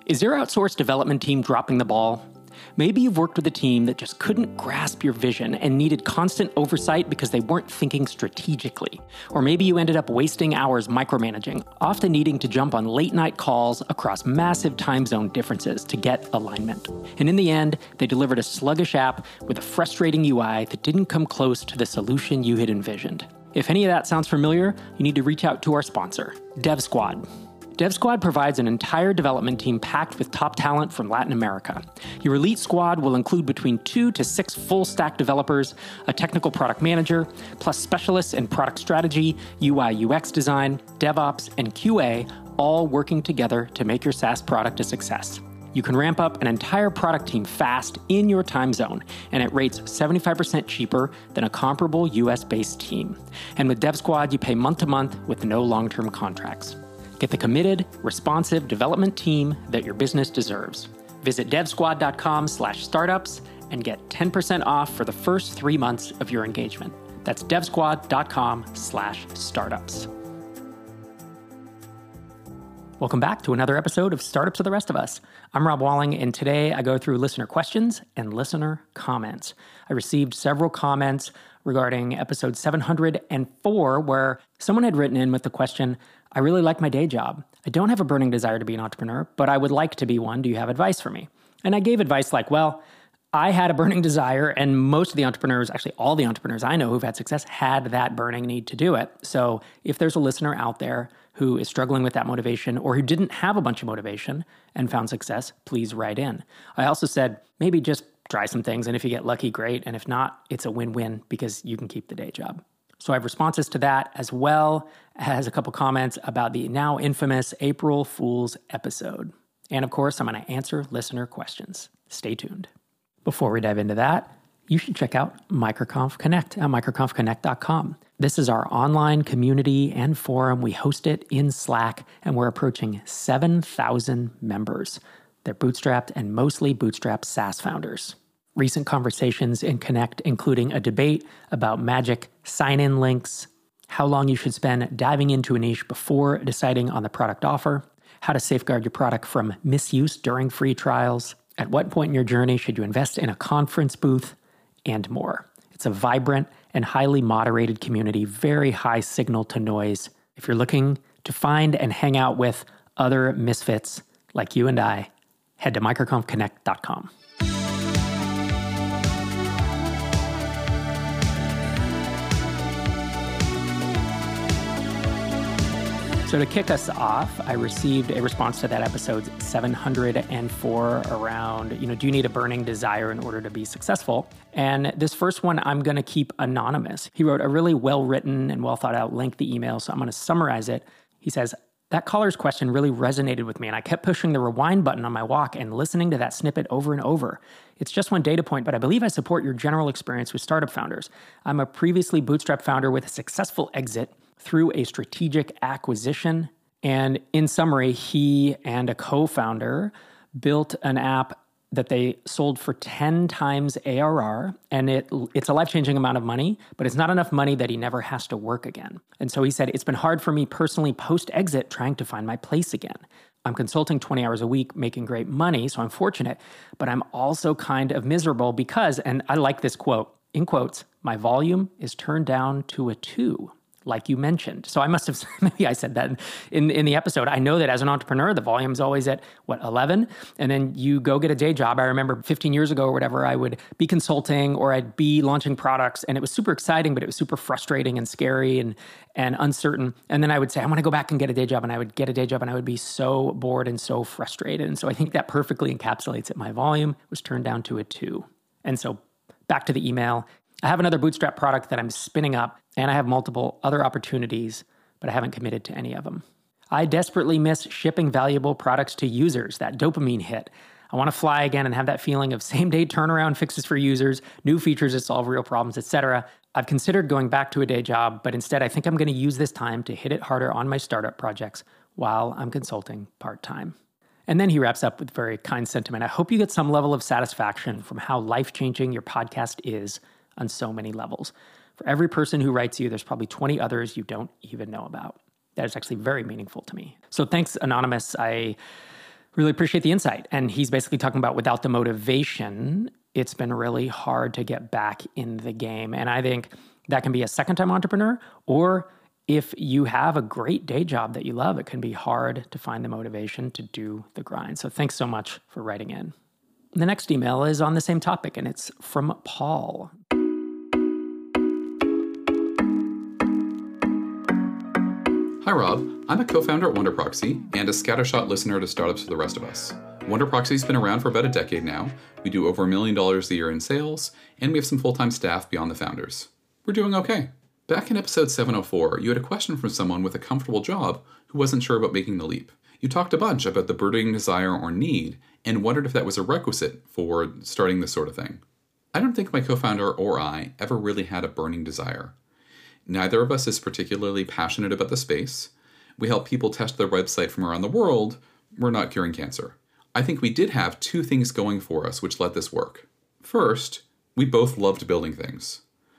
Is your outsourced development team dropping the ball? Maybe you've worked with a team that just couldn't grasp your vision and needed constant oversight because they weren't thinking strategically. Or maybe you ended up wasting hours micromanaging, often needing to jump on late-night calls across massive time zone differences to get alignment. And in the end, they delivered a sluggish app with a frustrating UI that didn't come close to the solution you had envisioned. If any of that sounds familiar, you need to reach out to our sponsor, DevSquad. DevSquad provides an entire development team packed with top talent from Latin America. Your elite squad will include between 2 to 6 full-stack developers, a technical product manager, plus specialists in product strategy, UI UX design, DevOps, and QA, all working together to make your SaaS product a success. You can ramp up an entire product team fast in your time zone, and at rates 75% cheaper than a comparable US-based team. And with DevSquad, you pay month to month with no long-term contracts. Get the committed, responsive development team that your business deserves. Visit devsquad.com/startups and get 10% off for the first 3 months of your engagement. That's devsquad.com/startups. Welcome back to another episode of Startups of the Rest of Us. I'm Rob Walling, and today I go through listener questions and listener comments. I received several comments regarding episode 704, where someone had written in with the question, I really like my day job. I don't have a burning desire to be an entrepreneur, but I would like to be one. Do you have advice for me? And I gave advice like, well, I had a burning desire, and most of the entrepreneurs, actually all the entrepreneurs I know who've had success, had that burning need to do it. So if there's a listener out there who is struggling with that motivation or who didn't have a bunch of motivation and found success, please write in. I also said, maybe just try some things, and if you get lucky, great. And if not, it's a win-win because you can keep the day job. So I have responses to that, as well as a couple comments about the now infamous April Fool's episode. And of course, I'm going to answer listener questions. Stay tuned. Before we dive into that, you should check out MicroConf Connect at microconfconnect.com. This is our online community and forum. We host it in Slack, and we're approaching 7,000 members. They're bootstrapped and mostly bootstrapped SaaS founders. Recent conversations in Connect, including a debate about magic sign-in links, how long you should spend diving into a niche before deciding on the product offer, how to safeguard your product from misuse during free trials, at what point in your journey should you invest in a conference booth, and more. It's a vibrant and highly moderated community, very high signal to noise. If you're looking to find and hang out with other misfits like you and I, head to microconfconnect.com. So to kick us off, I received a response to that episode 704 around, do you need a burning desire in order to be successful? And this first one, I'm going to keep anonymous. He wrote a really well-written and well-thought-out lengthy email, so I'm going to summarize it. He says, that caller's question really resonated with me, and I kept pushing the rewind button on my walk and listening to that snippet over and over. It's just one data point, but I believe I support your general experience with startup founders. I'm a previously bootstrapped founder with a successful exit through a strategic acquisition. And in summary, he and a co-founder built an app that they sold for 10 times ARR, and it's a life-changing amount of money, but it's not enough money that he never has to work again. And so he said, it's been hard for me personally post-exit trying to find my place again. I'm consulting 20 hours a week, making great money, so I'm fortunate, but I'm also kind of miserable because, and I like this quote, in quotes, my volume is turned down to a 2. Like you mentioned. So I must have, maybe I said that in the episode. I know that as an entrepreneur, the volume's always at, 11? And then you go get a day job. I remember 15 years ago or whatever, I would be consulting or I'd be launching products, and it was super exciting, but it was super frustrating and scary and uncertain. And then I would say, I want to go back and get a day job. And I would get a day job and I would be so bored and so frustrated. And so I think that perfectly encapsulates it. My volume was turned down to a 2. And so back to the email. I have another bootstrap product that I'm spinning up, and I have multiple other opportunities, but I haven't committed to any of them. I desperately miss shipping valuable products to users, that dopamine hit. I want to fly again and have that feeling of same-day turnaround fixes for users, new features that solve real problems, etc. I've considered going back to a day job, but instead I think I'm going to use this time to hit it harder on my startup projects while I'm consulting part-time. And then he wraps up with very kind sentiment. I hope you get some level of satisfaction from how life-changing your podcast is on so many levels. For every person who writes you, there's probably 20 others you don't even know about. That is actually very meaningful to me. So thanks, Anonymous. I Really appreciate the insight. And he's basically talking about without the motivation, it's been really hard to get back in the game. And I think that can be a second-time entrepreneur, or if you have a great day job that you love, it can be hard to find the motivation to do the grind. So thanks so much for writing in. The next email is on the same topic, and it's from Paul. Hi, Rob. I'm a co-founder at WonderProxy and a scattershot listener to startups for the rest of us. WonderProxy's been around for about a decade now. We do over $1 million a year in sales, and we have some full-time staff beyond the founders. We're doing okay. Back in episode 704, you had a question from someone with a comfortable job who wasn't sure about making the leap. You talked a bunch about the burning desire or need and wondered if that was a requisite for starting this sort of thing. I don't think my co-founder or I ever really had a burning desire. Neither of us is particularly passionate about the space. We help people test their website from around the world. We're not curing cancer. I think we did have two things going for us which let this work. First, we both loved building things.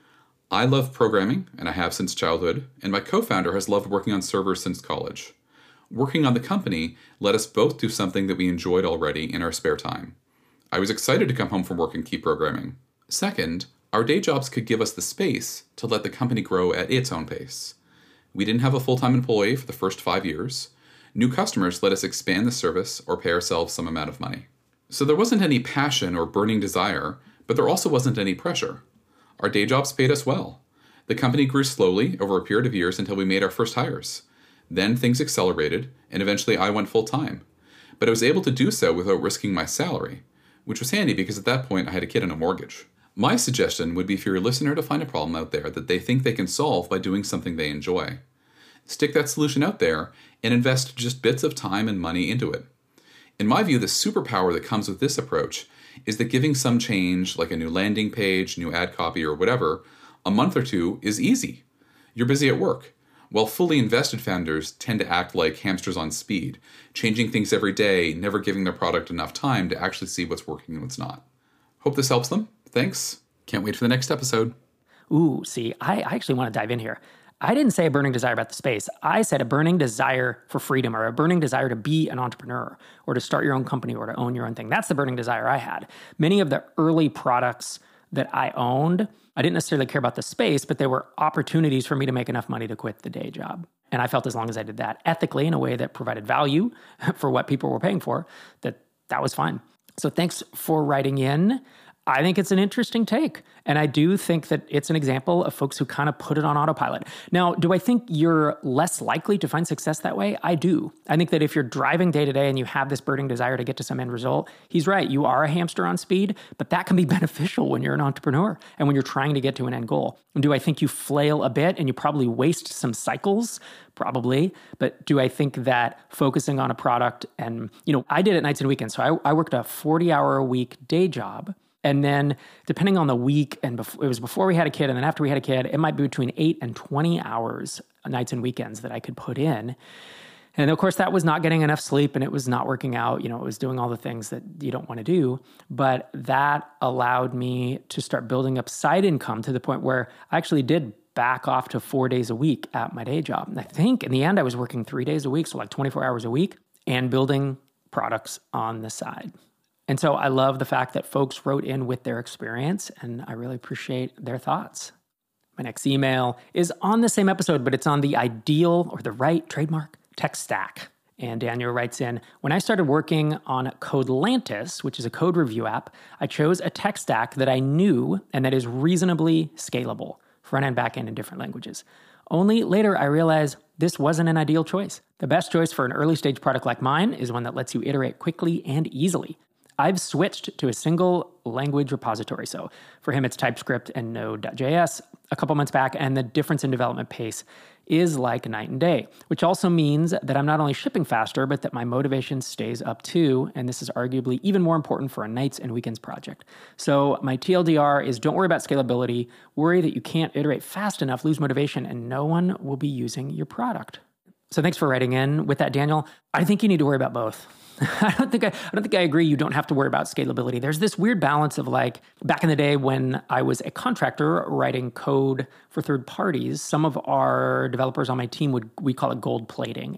I love programming, and I have since childhood, and my co-founder has loved working on servers since college. Working on the company let us both do something that we enjoyed already in our spare time. I was excited to come home from work and keep programming. Second, our day jobs could give us the space to let the company grow at its own pace. We didn't have a full-time employee for the first 5 years. New customers let us expand the service or pay ourselves some amount of money. So there wasn't any passion or burning desire, but there also wasn't any pressure. Our day jobs paid us well. The company grew slowly over a period of years until we made our first hires. Then things accelerated, and eventually I went full-time. But I was able to do so without risking my salary, which was handy because at that point I had a kid and a mortgage. My suggestion would be for your listener to find a problem out there that they think they can solve by doing something they enjoy. Stick that solution out there and invest just bits of time and money into it. In my view, the superpower that comes with this approach is that giving some change, like a new landing page, new ad copy, or whatever, a month or two is easy. You're busy at work. While fully invested founders tend to act like hamsters on speed, changing things every day, never giving their product enough time to actually see what's working and what's not. Hope this helps them. Thanks. Can't wait for the next episode. Ooh, see, I actually want to dive in here. I didn't say a burning desire about the space. I said a burning desire for freedom, or a burning desire to be an entrepreneur or to start your own company or to own your own thing. That's the burning desire I had. Many of the early products that I owned, I didn't necessarily care about the space, but there were opportunities for me to make enough money to quit the day job. And I felt as long as I did that ethically in a way that provided value for what people were paying for, that was fine. So thanks for writing in. I think it's an interesting take. And I do think that it's an example of folks who kind of put it on autopilot. Now, do I think you're less likely to find success that way? I do. I think that if you're driving day to day and you have this burning desire to get to some end result, he's right. You are a hamster on speed, but that can be beneficial when you're an entrepreneur and when you're trying to get to an end goal. And do I think you flail a bit and you probably waste some cycles? Probably. But do I think that focusing on a product and, I did it nights and weekends. So I worked a 40-hour-a-week day job. And then depending on the week, and it was before we had a kid and then after we had a kid, it might be between 8 and 20 hours nights and weekends that I could put in. And of course, that was not getting enough sleep and it was not working out. It was doing all the things that you don't want to do. But that allowed me to start building up side income to the point where I actually did back off to 4 days a week at my day job. And I think in the end, I was working 3 days a week, so like 24 hours a week, and building products on the side. And so I love the fact that folks wrote in with their experience, and I really appreciate their thoughts. My next email is on the same episode, but it's on the ideal or the right trademark tech stack. And Daniel writes in, when I started working on Codelantis, which is a code review app, I chose a tech stack that I knew and that is reasonably scalable, front end, back end in different languages. Only later I realized this wasn't an ideal choice. The best choice for an early stage product like mine is one that lets you iterate quickly and easily. I've switched to a single language repository. So for him, it's TypeScript and Node.js a couple months back, and the difference in development pace is like night and day, which also means that I'm not only shipping faster, but that my motivation stays up too. And this is arguably even more important for a nights and weekends project. So my TLDR is don't worry about scalability, worry that you can't iterate fast enough, lose motivation, and no one will be using your product. So thanks for writing in with that, Daniel. I think you need to worry about both. I don't think I agree you don't have to worry about scalability. There's this weird balance of like back in the day when I was a contractor writing code for third parties, some of our developers on my team we call it gold plating. And it's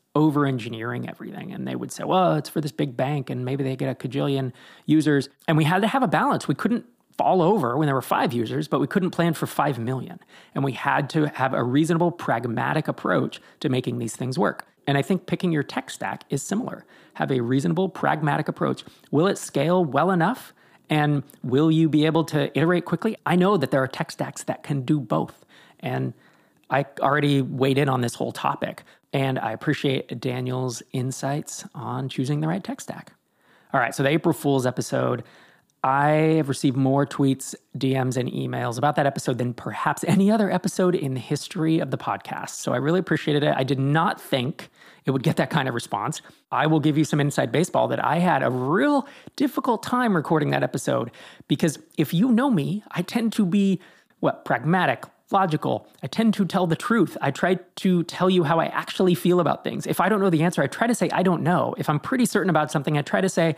over-engineering everything. And they would say, well, it's for this big bank and maybe they get a cajillion users. And we had to have a balance. We couldn't fall over when there were 5 users, but we couldn't plan for 5 million. And we had to have a reasonable, pragmatic approach to making these things work. And I think picking your tech stack is similar. Have a reasonable, pragmatic approach. Will it scale well enough? And will you be able to iterate quickly? I know that there are tech stacks that can do both. And I already weighed in on this whole topic. And I appreciate Daniel's insights on choosing the right tech stack. All right, so the April Fool's episode, I have received more tweets, DMs, and emails about that episode than perhaps any other episode in the history of the podcast. So I really appreciated it. I did not think it would get that kind of response. I will give you some inside baseball that I had a real difficult time recording that episode because if you know me, I tend to be, pragmatic, logical. I tend to tell the truth. I try to tell you how I actually feel about things. If I don't know the answer, I try to say I don't know. If I'm pretty certain about something, I try to say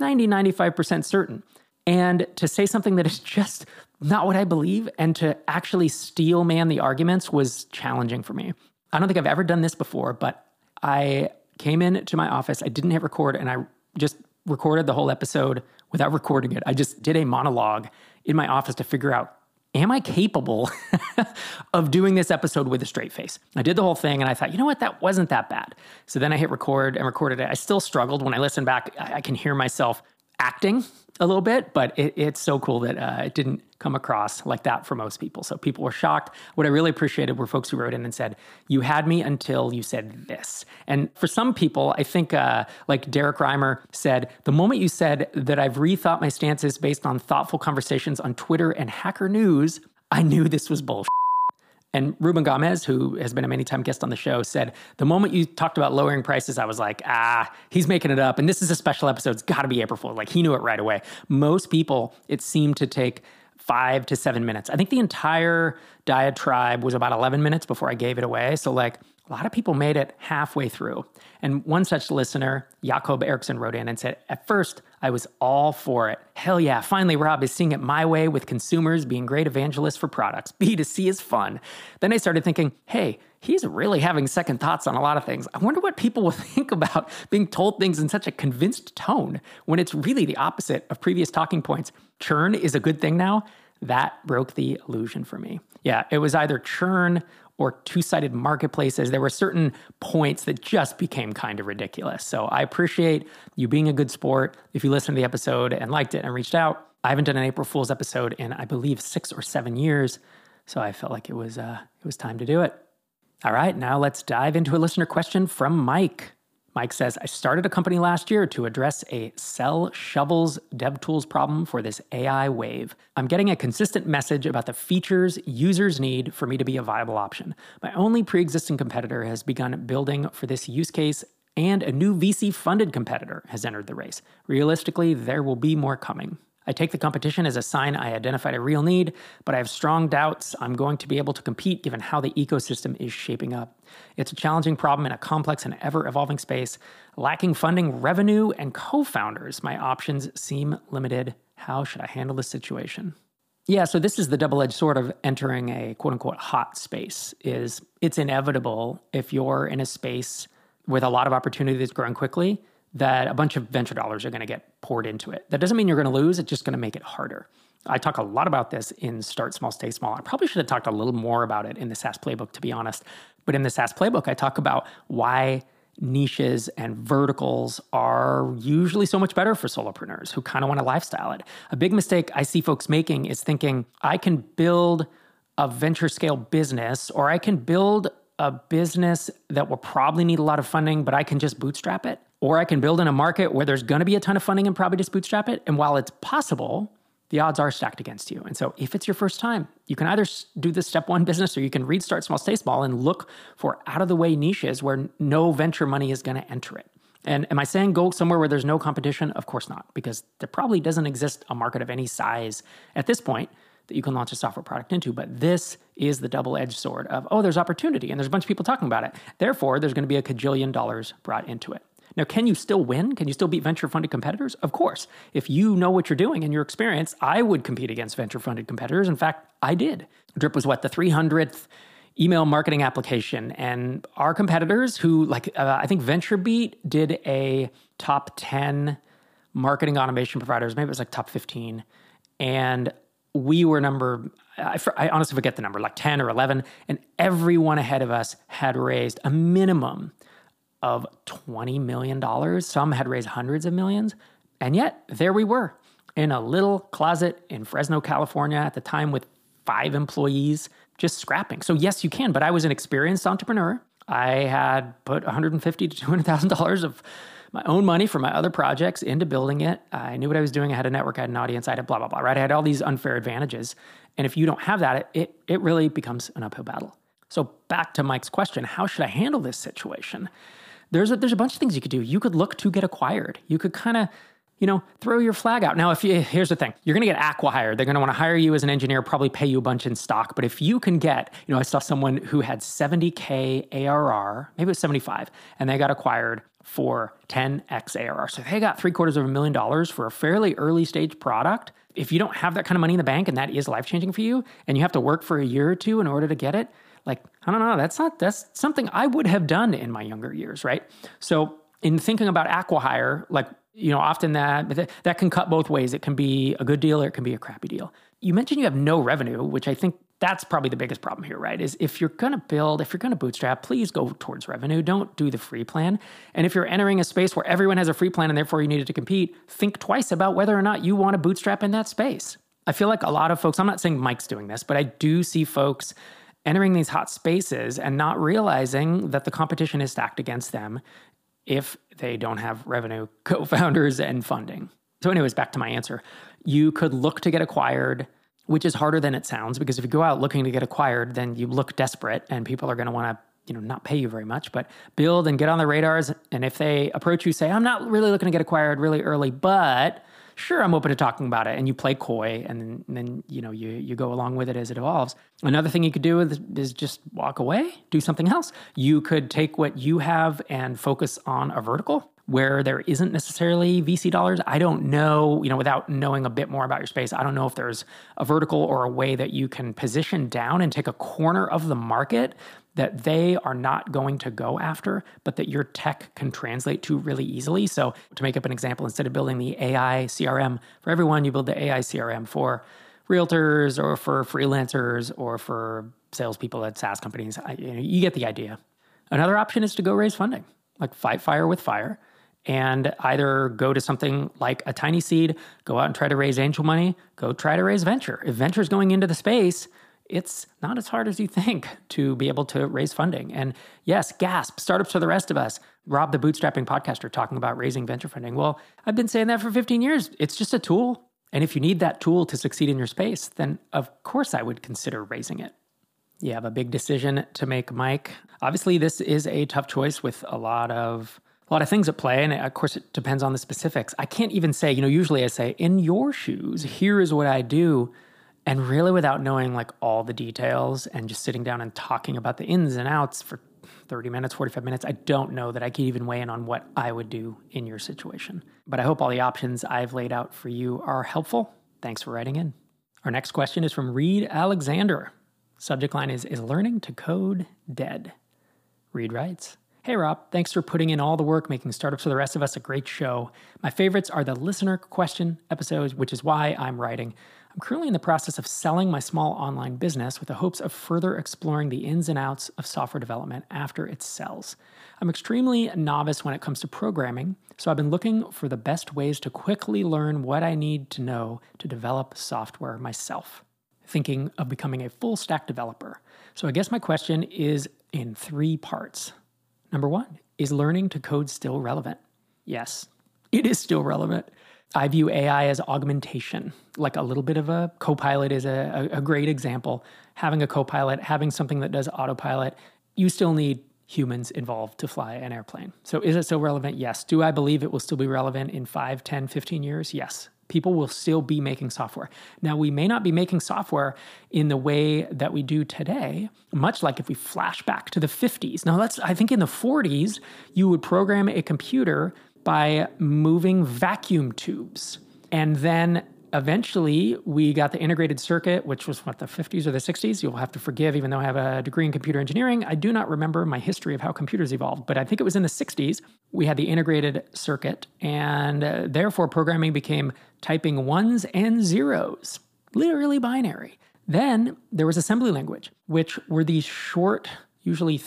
95% certain. And to say something that is just not what I believe and to actually steel man the arguments was challenging for me. I don't think I've ever done this before, but I came into my office, I didn't hit record, and I just recorded the whole episode without recording it. I just did a monologue in my office to figure out, am I capable of doing this episode with a straight face? I did the whole thing and I thought, you know what, that wasn't that bad. So then I hit record and recorded it. I still struggled. When I listen back, I can hear myself acting a little bit, but it's so cool that it didn't come across like that for most people. So people were shocked. What I really appreciated were folks who wrote in and said, you had me until you said this. And for some people, I think like Derek Reimer said, the moment you said that I've rethought my stances based on thoughtful conversations on Twitter and Hacker News, I knew this was bullshit. And Ruben Gomez, who has been a many-time guest on the show, said, the moment you talked about lowering prices, I was like, he's making it up. And this is a special episode. It's got to be April Fool. Like, he knew it right away. Most people, it seemed to take 5 to 7 minutes. I think the entire diatribe was about 11 minutes before I gave it away. So, like, a lot of people made it halfway through. And one such listener, Jakob Eriksson, wrote in and said, at first, I was all for it. Hell yeah, finally Rob is seeing it my way with consumers being great evangelists for products. B2C is fun. Then I started thinking, hey, he's really having second thoughts on a lot of things. I wonder what people will think about being told things in such a convinced tone when it's really the opposite of previous talking points. Churn is a good thing now. That broke the illusion for me. Yeah, it was either churn or two-sided marketplaces. There were certain points that just became kind of ridiculous. So I appreciate you being a good sport. If you listened to the episode and liked it and reached out, I haven't done an April Fool's episode in, I believe, 6 or 7 years. So I felt like it was time to do it. All right, now let's dive into a listener question from Mike. Mike says, I started a company last year to address a sell shovels DevTools problem for this AI wave. I'm getting a consistent message about the features users need for me to be a viable option. My only pre-existing competitor has begun building for this use case, and a new VC-funded competitor has entered the race. Realistically, there will be more coming. I take the competition as a sign I identified a real need, but I have strong doubts I'm going to be able to compete given how the ecosystem is shaping up. It's a challenging problem in a complex and ever-evolving space. Lacking funding, revenue, and co-founders, my options seem limited. How should I handle this situation? Yeah, so this is the double-edged sword of entering a quote-unquote hot space. It's inevitable if you're in a space with a lot of opportunity that's growing quickly that a bunch of venture dollars are going to get poured into it. That doesn't mean you're going to lose. It's just going to make it harder. I talk a lot about this in Start Small, Stay Small. I probably should have talked a little more about it in the SaaS Playbook, to be honest. But in the SaaS Playbook, I talk about why niches and verticals are usually so much better for solopreneurs who kind of want to lifestyle it. A big mistake I see folks making is thinking, I can build a venture scale business, or I can build a business that will probably need a lot of funding, but I can just bootstrap it. Or I can build in a market where there's going to be a ton of funding and probably just bootstrap it. And while it's possible, the odds are stacked against you. And so if it's your first time, you can either do the step one business, or you can read Start Small, Stay Small and look for out-of-the-way niches where no venture money is going to enter it. And am I saying go somewhere where there's no competition? Of course not, because there probably doesn't exist a market of any size at this point that you can launch a software product into. But this is the double-edged sword of, there's opportunity and there's a bunch of people talking about it. Therefore, there's going to be a cajillion dollars brought into it. Now, can you still win? Can you still beat venture-funded competitors? Of course. If you know what you're doing and your experience, I would compete against venture-funded competitors. In fact, I did. Drip was the 300th email marketing application. And our competitors who I think VentureBeat did a top 10 marketing automation providers, maybe it was like top 15. And we were I honestly forget the number, like 10 or 11. And everyone ahead of us had raised a minimum of $20 million. Some had raised hundreds of millions. And yet there we were in a little closet in Fresno, California at the time with 5 employees just scrapping. So yes, you can, but I was an experienced entrepreneur. I had put $150,000 to $200,000 of my own money for my other projects into building it. I knew what I was doing. I had a network, I had an audience, I had blah, blah, blah, right? I had all these unfair advantages. And if you don't have that, it really becomes an uphill battle. So back to Mike's question, how should I handle this situation? There's a bunch of things you could do. You could look to get acquired. You could kind of, throw your flag out. Now, here's the thing, you're going to get acqui-hired. They're going to want to hire you as an engineer, probably pay you a bunch in stock. But if you can get, I saw someone who had 70K ARR, maybe it was 75, and they got acquired for 10x ARR. So they got $750,000 for a fairly early stage product. If you don't have that kind of money in the bank and that is life-changing for you, and you have to work for a year or two in order to get it, I don't know, that's something I would have done in my younger years, right? So in thinking about acqui-hire, often that can cut both ways. It can be a good deal or it can be a crappy deal. You mentioned you have no revenue, which I think that's probably the biggest problem here, right? Is if you're going to bootstrap, please go towards revenue. Don't do the free plan. And if you're entering a space where everyone has a free plan and therefore you needed to compete, think twice about whether or not you want to bootstrap in that space. I feel like a lot of folks, I'm not saying Mike's doing this, but I do see folks entering these hot spaces and not realizing that the competition is stacked against them if they don't have revenue, co-founders, and funding. So anyways, back to my answer. You could look to get acquired, which is harder than it sounds, because if you go out looking to get acquired, then you look desperate and people are going to want to, not pay you very much, but build and get on the radars. And if they approach you, say, I'm not really looking to get acquired really early, but sure, I'm open to talking about it. And you play coy, and then you go along with it as it evolves. Another thing you could do is just walk away, do something else. You could take what you have and focus on a vertical where there isn't necessarily VC dollars. I don't know, without knowing a bit more about your space, I don't know if there's a vertical or a way that you can position down and take a corner of the market that they are not going to go after, but that your tech can translate to really easily. So to make up an example, instead of building the AI CRM for everyone, you build the AI CRM for realtors or for freelancers or for salespeople at SaaS companies. You get the idea. Another option is to go raise funding, like fight fire with fire, and either go to something like a Tiny Seed, go out and try to raise angel money, go try to raise venture. If venture is going into the space, it's not as hard as you think to be able to raise funding. And yes, gasp, startups for the rest of us. Rob, the bootstrapping podcaster, talking about raising venture funding. Well, I've been saying that for 15 years. It's just a tool. And if you need that tool to succeed in your space, then of course I would consider raising it. You have a big decision to make, Mike. Obviously, this is a tough choice with a lot of things at play. And of course, it depends on the specifics. I can't even say, usually I say, in your shoes, here is what I do. And really without knowing all the details and just sitting down and talking about the ins and outs for 30 minutes, 45 minutes, I don't know that I could even weigh in on what I would do in your situation. But I hope all the options I've laid out for you are helpful. Thanks for writing in. Our next question is from Reed Alexander. Subject line is learning to code dead? Reed writes, Hey Rob, thanks for putting in all the work making Startups for the Rest of Us a great show. My favorites are the listener question episodes, which is why I'm writing. I'm currently in the process of selling my small online business with the hopes of further exploring the ins and outs of software development after it sells. I'm extremely novice when it comes to programming, so I've been looking for the best ways to quickly learn what I need to know to develop software myself, thinking of becoming a full stack developer. So I guess my question is in 3 parts. Number 1, is learning to code still relevant? Yes, it is still relevant. I view AI as augmentation, like a little bit of a Copilot is a great example. Having a Copilot, having something that does autopilot, you still need humans involved to fly an airplane. So is it still relevant? Yes. Do I believe it will still be relevant in 5, 10, 15 years? Yes. People will still be making software. Now, we may not be making software in the way that we do today, much like if we flash back to the 50s. Now, I think in the 40s, you would program a computer by moving vacuum tubes. And then eventually we got the integrated circuit, which was the 50s or the 60s. You'll have to forgive, even though I have a degree in computer engineering. I do not remember my history of how computers evolved, but I think it was in the 60s. We had the integrated circuit, and therefore programming became typing ones and zeros, literally binary. Then there was assembly language, which were these short, usually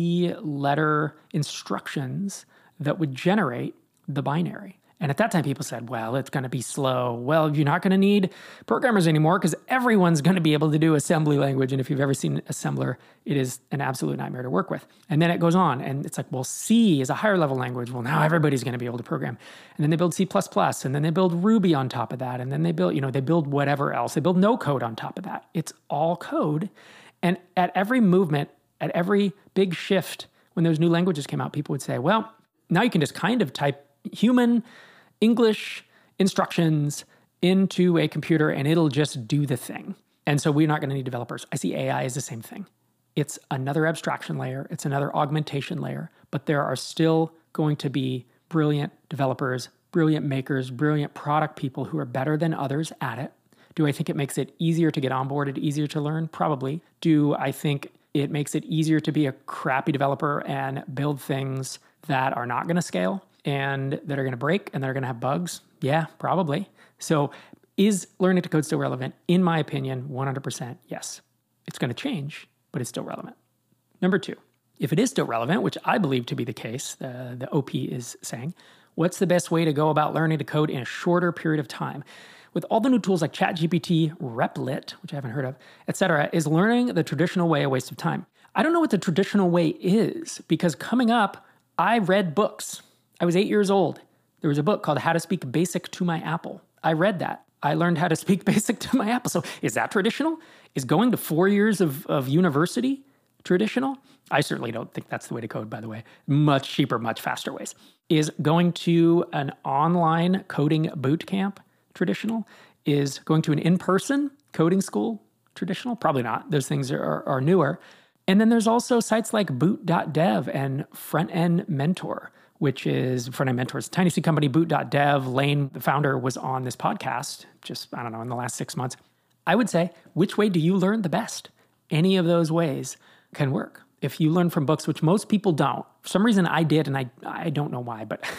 3-letter instructions that would generate the binary. And at that time, people said, well, it's going to be slow. Well, you're not going to need programmers anymore because everyone's going to be able to do assembly language. And if you've ever seen assembler, it is an absolute nightmare to work with. And then it goes on. And it's like, well, C is a higher level language. Well, now everybody's going to be able to program. And then they build C++. And then they build Ruby on top of that. And then they build whatever else. They build no code on top of that. It's all code. And at every movement, at every big shift, when those new languages came out, people would say, well, now you can just kind of type human English instructions into a computer and it'll just do the thing. And so we're not going to need developers. I see AI as the same thing. It's another abstraction layer. It's another augmentation layer, but there are still going to be brilliant developers, brilliant makers, brilliant product people who are better than others at it. Do I think it makes it easier to get onboarded, easier to learn? Probably. Do I think it makes it easier to be a crappy developer and build things that are not going to scale and that are going to break and that are going to have bugs? Yeah, probably. So is learning to code still relevant? In my opinion, 100% yes. It's going to change, but it's still relevant. Number 2, if it is still relevant, which I believe to be the case, the OP is saying, what's the best way to go about learning to code in a shorter period of time? With all the new tools like ChatGPT, Replit, which I haven't heard of, etc., is learning the traditional way a waste of time? I don't know what the traditional way is because coming up, I read books. I was 8 years old. There was a book called How to Speak Basic to My Apple. I read that. I learned how to speak basic to my Apple. So is that traditional? Is going to 4 years of university traditional? I certainly don't think that's the way to code, by the way. Much cheaper, much faster ways. Is going to an online coding boot camp traditional? Is going to an in-person coding school traditional? Probably not. Those things are newer. And then there's also sites like boot.dev and Front End Mentor, which is Front End Mentor's tiny seed company, boot.dev. Lane, the founder, was on this podcast just, I don't know, in the last 6 months. I would say, which way do you learn the best? Any of those ways can work. If you learn from books, which most people don't, for some reason I did, and I don't know why, but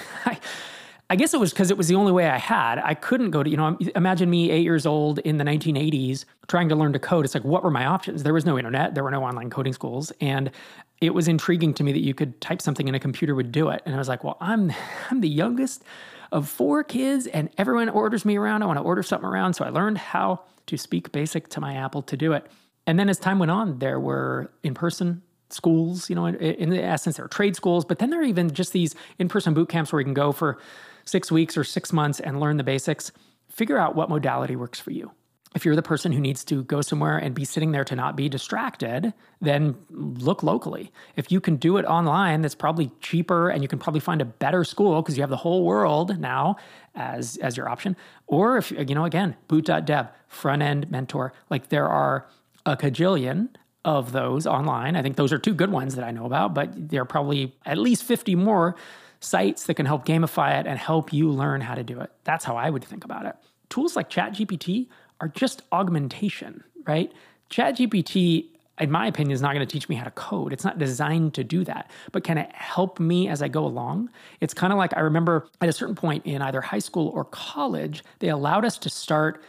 I guess it was because it was the only way I had. I couldn't go to, imagine me 8 years old in the 1980s trying to learn to code. It's like, what were my options? There was no internet. There were no online coding schools. And it was intriguing to me that you could type something and a computer would do it. And I was like, well, I'm the youngest of 4 kids and everyone orders me around. I want to order something around. So I learned how to speak basic to my Apple to do it. And then as time went on, there were in-person schools, in essence, there are trade schools, but then there are even just these in-person boot camps where you can go for 6 weeks or 6 months and learn the basics. Figure out what modality works for you. If you're the person who needs to go somewhere and be sitting there to not be distracted, then look locally. If you can do it online, that's probably cheaper and you can probably find a better school because you have the whole world now as your option. Or if, again, boot.dev, Front End Mentor, like there are a cajillion of those online. I think those are 2 good ones that I know about, but there are probably at least 50 more sites that can help gamify it and help you learn how to do it. That's how I would think about it. Tools like ChatGPT are just augmentation, right? ChatGPT, in my opinion, is not going to teach me how to code. It's not designed to do that. But can it help me as I go along? It's kind of like, I remember at a certain point in either high school or college, they allowed us to start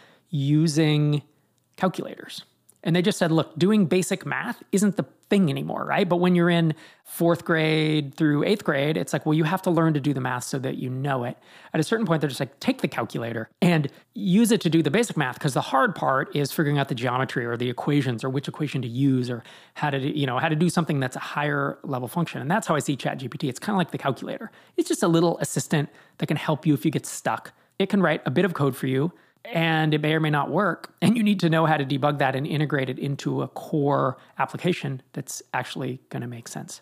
using calculators. And they just said, look, doing basic math isn't the thing anymore, right? But when you're in 4th grade through 8th grade, it's like, well, you have to learn to do the math so that you know it. At a certain point, they're just like, take the calculator and use it to do the basic math, because the hard part is figuring out the geometry or the equations or which equation to use or how to do something that's a higher level function. And that's how I see ChatGPT. It's kind of like the calculator. It's just a little assistant that can help you if you get stuck. It can write a bit of code for you, and it may or may not work. And you need to know how to debug that and integrate it into a core application that's actually going to make sense.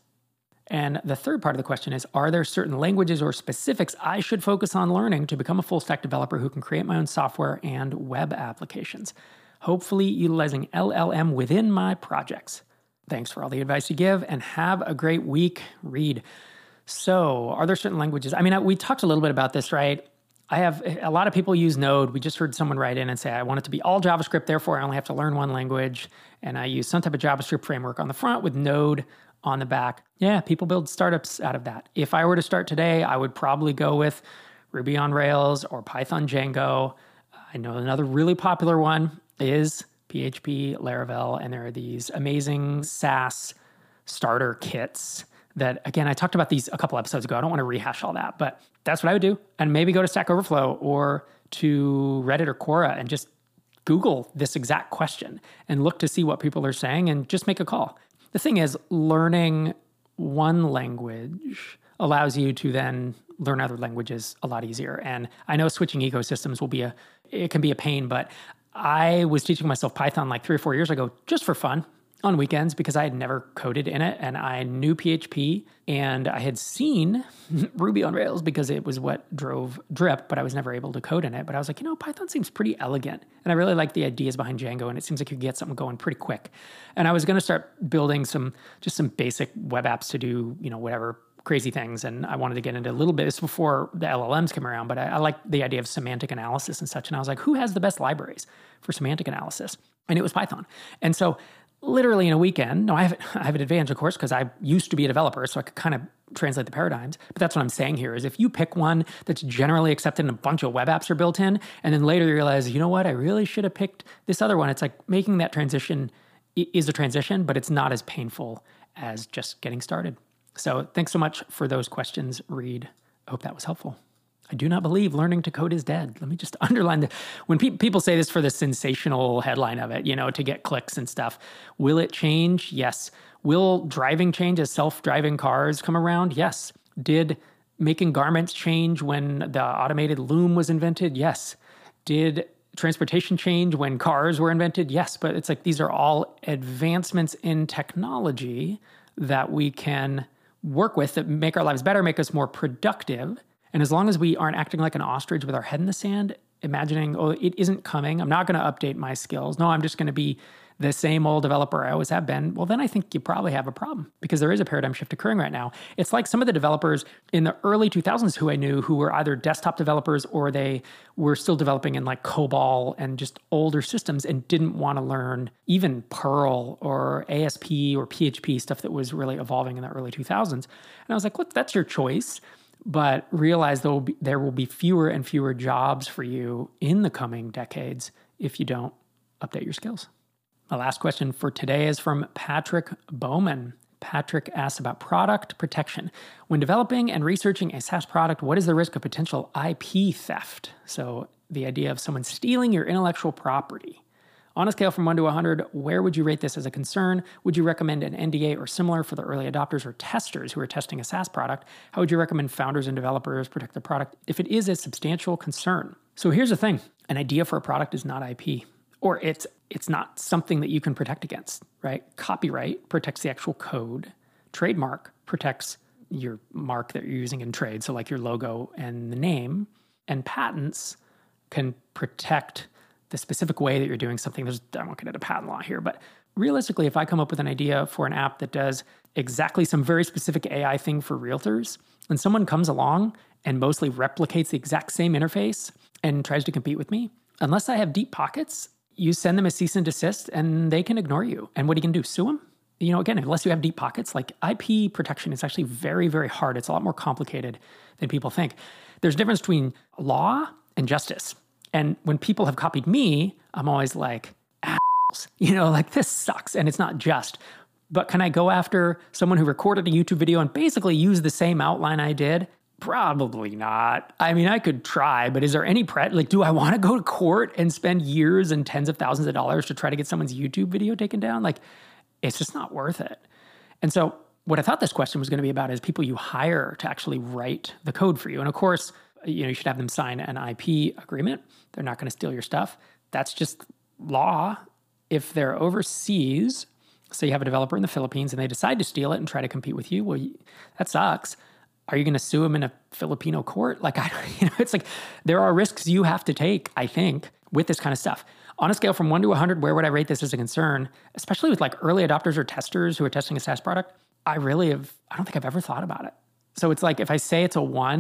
And the third part of the question is, are there certain languages or specifics I should focus on learning to become a full stack developer who can create my own software and web applications, hopefully utilizing LLM within my projects? Thanks for all the advice you give, and have a great week, Reed. So are there certain languages? I mean, we talked a little bit about this, right? I have a lot of people use Node. We just heard someone write in and say, I want it to be all JavaScript, therefore I only have to learn one language. And I use some type of JavaScript framework on the front with Node on the back. Yeah, people build startups out of that. If I were to start today, I would probably go with Ruby on Rails or Python Django. I know another really popular one is PHP Laravel, and there are these amazing SaaS starter kits that, again, I talked about these a couple episodes ago. I don't want to rehash all that, but that's what I would do. And maybe go to Stack Overflow or to Reddit or Quora and just Google this exact question and look to see what people are saying and just make a call. The thing is, learning one language allows you to then learn other languages a lot easier. And I know switching ecosystems it can be a pain, but I was teaching myself Python like 3 or 4 years ago just for fun on weekends because I had never coded in it, and I knew PHP and I had seen Ruby on Rails because it was what drove Drip, but I was never able to code in it. But I was like, Python seems pretty elegant, and I really like the ideas behind Django, and it seems like you get something going pretty quick. And I was going to start building some basic web apps to do, whatever crazy things. And I wanted to get into a little bit. This before the LLMs came around, but I like the idea of semantic analysis and such. And I was like, who has the best libraries for semantic analysis? And it was Python. And so literally in a weekend, I have an advantage, of course, because I used to be a developer, so I could kind of translate the paradigms. But that's what I'm saying here is if you pick one that's generally accepted and a bunch of web apps are built in, and then later you realize, I really should have picked this other one. It's like making that transition is a transition, but it's not as painful as just getting started. So thanks so much for those questions, Reed. I hope that was helpful. I do not believe learning to code is dead. Let me just underline that. When people say this for the sensational headline of it, to get clicks and stuff, will it change? Yes. Will driving change as self-driving cars come around? Yes. Did making garments change when the automated loom was invented? Yes. Did transportation change when cars were invented? Yes. But it's like these are all advancements in technology that we can work with that make our lives better, make us more productive. And as long as we aren't acting like an ostrich with our head in the sand, imagining, it isn't coming, I'm not going to update my skills. No, I'm just going to be the same old developer I always have been. Well, then I think you probably have a problem because there is a paradigm shift occurring right now. It's like some of the developers in the early 2000s who I knew who were either desktop developers or they were still developing in like COBOL and just older systems and didn't want to learn even Perl or ASP or PHP, stuff that was really evolving in the early 2000s. And I was like, look, that's your choice. But realize there will be fewer and fewer jobs for you in the coming decades if you don't update your skills. My last question for today is from Patrick Bowman. Patrick asks about product protection. When developing and researching a SaaS product, what is the risk of potential IP theft? So the idea of someone stealing your intellectual property. On a scale from 1 to 100, where would you rate this as a concern? Would you recommend an NDA or similar for the early adopters or testers who are testing a SaaS product? How would you recommend founders and developers protect the product if it is a substantial concern? So here's the thing. An idea for a product is not IP, or it's not something that you can protect against, right? Copyright protects the actual code. Trademark protects your mark that you're using in trade, so like your logo and the name. And patents can protect the specific way that you're doing something. I won't get into patent law here, but realistically, if I come up with an idea for an app that does exactly some very specific AI thing for realtors, and someone comes along and mostly replicates the exact same interface and tries to compete with me, unless I have deep pockets, you send them a cease and desist and they can ignore you. And what are you going to do? Sue them? Again, unless you have deep pockets, like IP protection is actually very, very hard. It's a lot more complicated than people think. There's a difference between law and justice. And when people have copied me, I'm always like, assholes, like this sucks and it's not just. But can I go after someone who recorded a YouTube video and basically use the same outline I did? Probably not. I mean, I could try, but is there any do I want to go to court and spend years and tens of thousands of dollars to try to get someone's YouTube video taken down? It's just not worth it. And so what I thought this question was going to be about is people you hire to actually write the code for you. And of course, you should have them sign an IP agreement. They're not going to steal your stuff. That's just law. If they're overseas, so you have a developer in the Philippines and they decide to steal it and try to compete with you, well, that sucks. Are you going to sue them in a Filipino court? It's like there are risks you have to take, I think, with this kind of stuff. On a scale from 1 to 100, where would I rate this as a concern? Especially with early adopters or testers who are testing a SaaS product, I don't think I've ever thought about it. So it's like if I say it's a 1,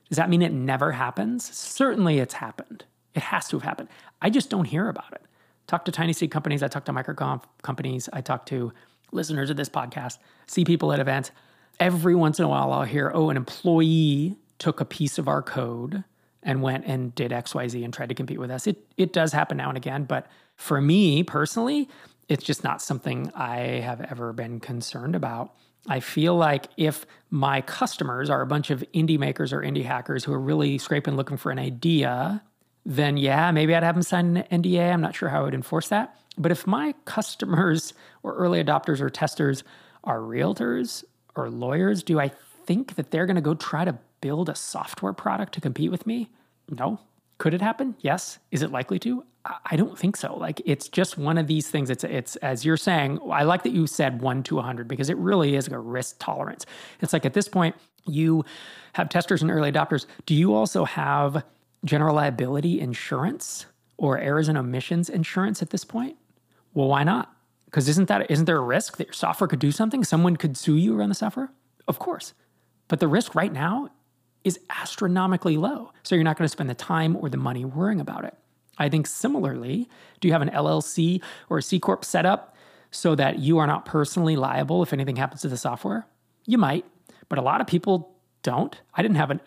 Does that mean it never happens? Certainly it's happened. It has to have happened. I just don't hear about it. Talk to tiny seed companies. I talk to microconf companies. I talk to listeners of this podcast, see people at events. Every once in a while I'll hear, an employee took a piece of our code and went and did XYZ and tried to compete with us. It does happen now and again, but for me personally, it's just not something I have ever been concerned about. I feel like if my customers are a bunch of indie makers or indie hackers who are really scraping looking for an idea, then yeah, maybe I'd have them sign an NDA. I'm not sure how I would enforce that. But if my customers or early adopters or testers are realtors or lawyers, do I think that they're going to go try to build a software product to compete with me? No. Could it happen? Yes. Is it likely to? I don't think so. Like, it's just one of these things. It's as you're saying, I like that you said 1 to 100 because it really is like a risk tolerance. It's like at this point, you have testers and early adopters. Do you also have general liability insurance or errors and omissions insurance at this point? Well, why not? Because isn't there a risk that your software could do something? Someone could sue you around the software? Of course. But the risk right now is astronomically low. So you're not going to spend the time or the money worrying about it. I think similarly, do you have an LLC or a C Corp set up so that you are not personally liable if anything happens to the software? You might, but a lot of people don't. I didn't have an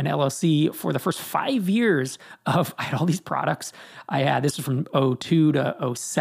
LLC for the first 5 years I had all these products. This was from 2002 to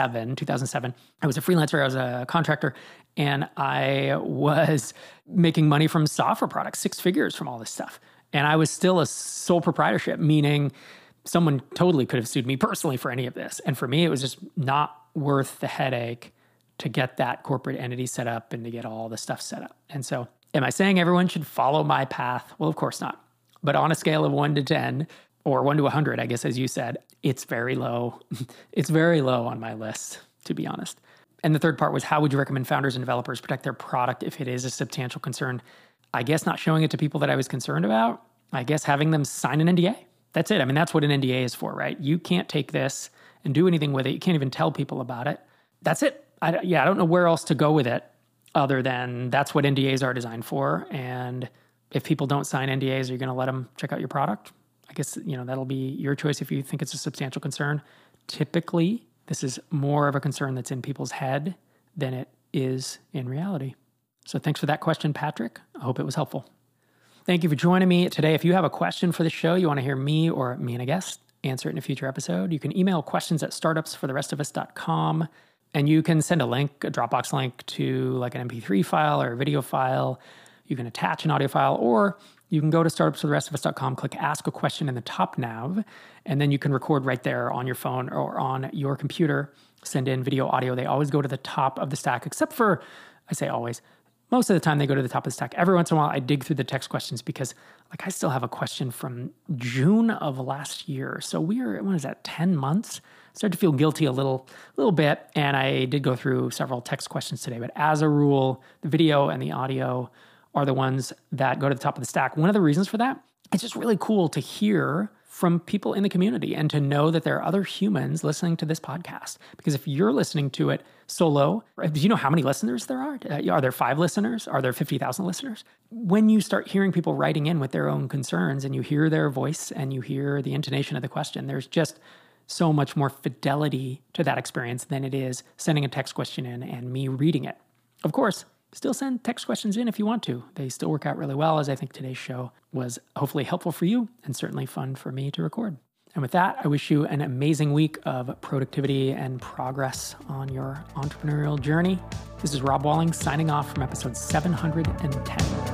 2007. I was a freelancer, I was a contractor, and I was making money from software products, 6 figures from all this stuff. And I was still a sole proprietorship, meaning someone totally could have sued me personally for any of this. And for me, it was just not worth the headache to get that corporate entity set up and to get all the stuff set up. And so, am I saying everyone should follow my path? Well, of course not. But on a scale of 1 to 10, or 1 to 100, I guess, as you said, it's very low. It's very low on my list, to be honest. And the third part was, how would you recommend founders and developers protect their product if it is a substantial concern? I guess not showing it to people that I was concerned about. I guess having them sign an NDA. That's it. I mean, that's what an NDA is for, right? You can't take this and do anything with it. You can't even tell people about it. That's it. I don't know where else to go with it other than that's what NDAs are designed for. And if people don't sign NDAs, are you going to let them check out your product? I guess, that'll be your choice if you think it's a substantial concern. Typically, this is more of a concern that's in people's head than it is in reality. So thanks for that question, Patrick. I hope it was helpful. Thank you for joining me today. If you have a question for the show, you want to hear me or me and a guest answer it in a future episode, you can email questions@startupsfortherestofus.com, and you can send a link, a Dropbox link to like an MP3 file or a video file. You can attach an audio file, or you can go to startupsfortherestofus.com, click Ask a Question in the top nav, and then you can record right there on your phone or on your computer, send in video, audio. They always go to the top of the stack, except for, I say always, most of the time they go to the top of the stack. Every once in a while, I dig through the text questions because I still have a question from June of last year. So when is that, 10 months? I started to feel guilty a little bit, and I did go through several text questions today. But as a rule, the video and the audio are the ones that go to the top of the stack. One of the reasons for that, it's just really cool to hear from people in the community and to know that there are other humans listening to this podcast. Because if you're listening to it solo, do you know how many listeners there are? Are there 5 listeners? Are there 50,000 listeners? When you start hearing people writing in with their own concerns and you hear their voice and you hear the intonation of the question, there's just so much more fidelity to that experience than it is sending a text question in and me reading it. Of course, still send text questions in if you want to. They still work out really well, as I think today's show was hopefully helpful for you and certainly fun for me to record. And with that, I wish you an amazing week of productivity and progress on your entrepreneurial journey. This is Rob Walling signing off from episode 710.